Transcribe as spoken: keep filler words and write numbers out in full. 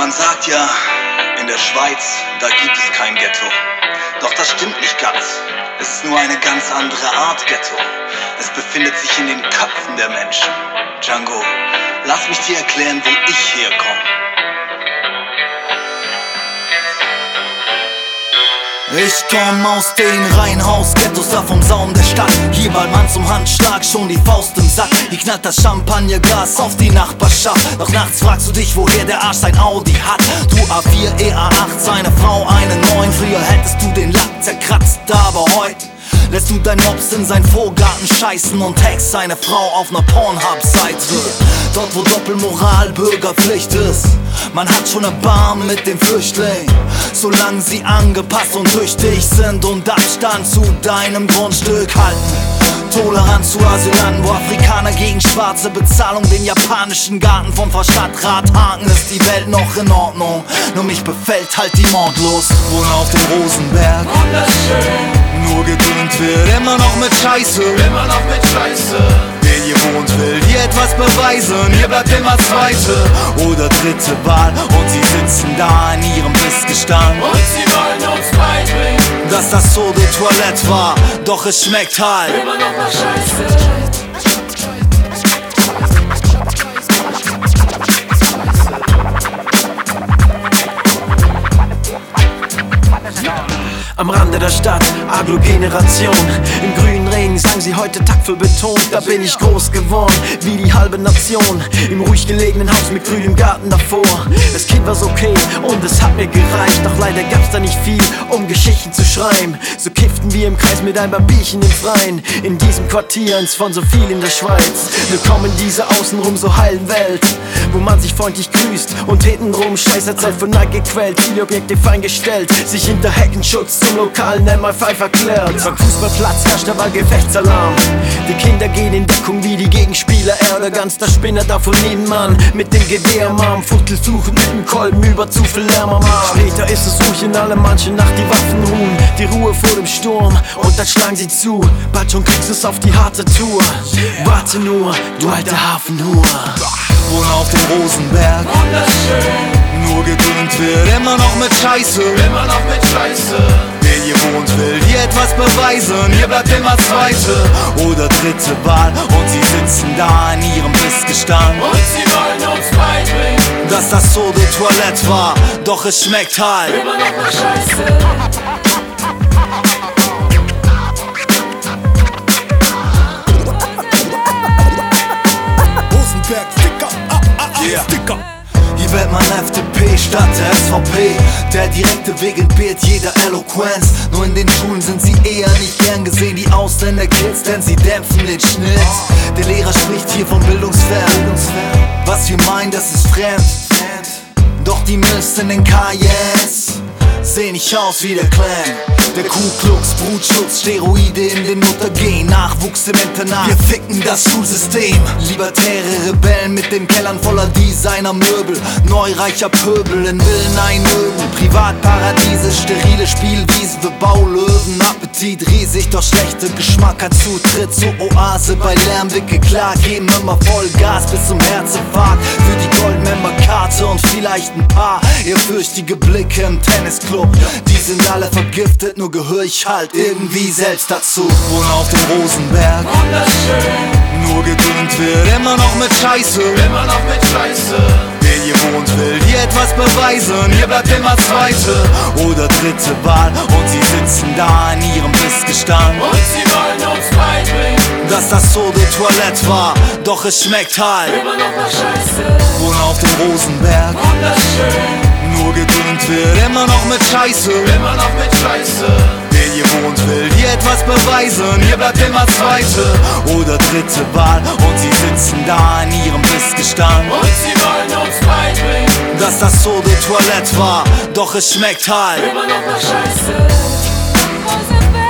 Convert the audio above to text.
Man sagt ja, in der Schweiz, da gibt es kein Ghetto. Doch das stimmt nicht ganz. Es ist nur eine ganz andere Art Ghetto. Es befindet sich in den Köpfen der Menschen. Django, lass mich dir erklären, wo ich herkomme. Ich komm aus den Reihenhaus-Ghettos, da vom Saum der Stadt. Hier bald man zum Handschlag, schon die Faust im Sack. Hier knallt das Champagnerglas auf die Nachbarschaft. Doch nachts fragst du dich, woher der Arsch sein Audi hat. Du A vier, er A acht, seine Frau eine neun. Früher hättest du den Lack zerkratzt, aber heute lässt du dein Mops in seinen Vorgarten scheißen und tagst seine Frau auf ner Pornhub-Seite. Dort wo Doppelmoral Bürgerpflicht ist. Man hat schon Erbarmen mit dem Flüchtling, solange sie angepasst und tüchtig sind und Abstand zu deinem Grundstück halten. Toleranz zu Asylanten, wo Afrikaner gegen Schwarze, Bezahlung den japanischen Garten vom Verstadtrat haken, ist die Welt noch in Ordnung. Nur mich befällt halt die Mordlust. Wohne auf dem Rosenberg, wunderschön. Nur gedünnt wird, immer noch mit Scheiße, immer noch mit Scheiße. Wer hier wohnt, will hier etwas beweisen. Hier bleibt immer zweite oder dritte Wahl. Und sie sitzen da in ihrem Missgestank und sie wollen uns beibringen, dass das so die Toilette war. Doch es schmeckt halt immer noch nach Scheiße. Am Rande der Stadt, Aglo-Generation. Im grünen Ring sagen sie heute taktvoll betont. Da bin ich groß geworden, wie die halbe Nation. Im ruhig gelegenen Haus mit grünem Garten davor. Das Kind war's okay und es hat mir gereicht. Doch leider gab's da nicht viel, um Geschichten zu schreiben. So kifften wir im Kreis mit ein paar Bierchen im Freien. In diesem Quartier, eins von so viel in der Schweiz. Willkommen in dieser außenrum so heilen Welt, wo man sich freundlich grüßt und hintenrum Scheiß erzählt, von Neid gequält. Viele Objekte fein gestellt, sich hinter Heckenschutz zum lokalen M I fünf erklärt. Beim Fußballplatz herrscht aber Gefechtsalarm. Die Kinder gehen in Deckung wie die Gegenspieler. Er oder ganz der Spinner da von Nebenmann mit dem Gewehr am Arm. Fuchtel suchen mit dem Kolben über zu viel Lärm am Arm. Später ist es ruhig in alle manche Nacht, die Waffen ruhen. Die Ruhe vor dem Sturm und dann schlagen sie zu. Bald schon kriegst du's auf die harte Tour. Warte nur, du alte Hafenhur. Wohne auf dem Rosenberg, wunderschön. Nur gedünnt wird, immer noch mit Scheiße, immer noch mit Scheiße. Wer hier wohnt, will hier etwas beweisen. Hier bleibt immer zweite oder dritte Wahl. Und sie sitzen da in ihrem Missgestank und sie wollen uns beibringen, dass das so die Toilette war. Doch es schmeckt halt immer noch nach Scheiße. Yeah. Hier wählt man F D P statt der S V P. Der direkte Weg entbehrt jeder Eloquenz. Nur in den Schulen sind sie eher nicht gern gesehen, die Ausländer-Kids, denn sie dämpfen den Schnitt. Der Lehrer spricht hier von Bildungsfern. Was wir meinen, das ist fremd. Doch die Milfs in den K S sehen nicht aus wie der Clan. Der Ku Klux, Brutschutz, Steroide in den Muttergen, Nachwuchs im Internat, wir ficken das Schulsystem. Libertäre Rebellen mit den Kellern voller Designermöbel, neureicher Pöbel in Villen einöden, Privatparadiese, sterile Spielwiesen für Baulöwen. Appetit riesig, doch schlechter Geschmack, kein Zutritt zur Oase bei Lärmwicke. Klar, geben immer Vollgas bis zum Herzinfarkt für die Goldmember-Karte und vielleicht ein paar ehrfürchtige Blicke im Tennisclub. Die sind alle vergiftet, nur gehör ich halt irgendwie selbst dazu. Wohne auf dem Rosenberg, wunderschön. Nur gedünnt wird, immer noch mit Scheiße, immer noch mit Scheiße. Wer hier wohnt, will hier etwas beweisen. Hier bleibt immer zweite oder dritte Wahl. Und sie sitzen da in ihrem Missgestank und sie wollen uns beibringen, dass das so die Toilette war. Doch es schmeckt halt immer noch nach Scheiße. Wohne auf dem Rosenberg, wunderschön. Nur gedünnt wird, immer noch mit Scheiße, immer noch mit Scheiße. Wer hier wohnt, will hier etwas beweisen. Hier bleibt immer zweite oder dritte Wahl. Und sie sitzen da in ihrem Missgestank und sie wollen uns beibringen, dass das so die Toilette war. Doch es schmeckt halt immer noch nach Scheiße.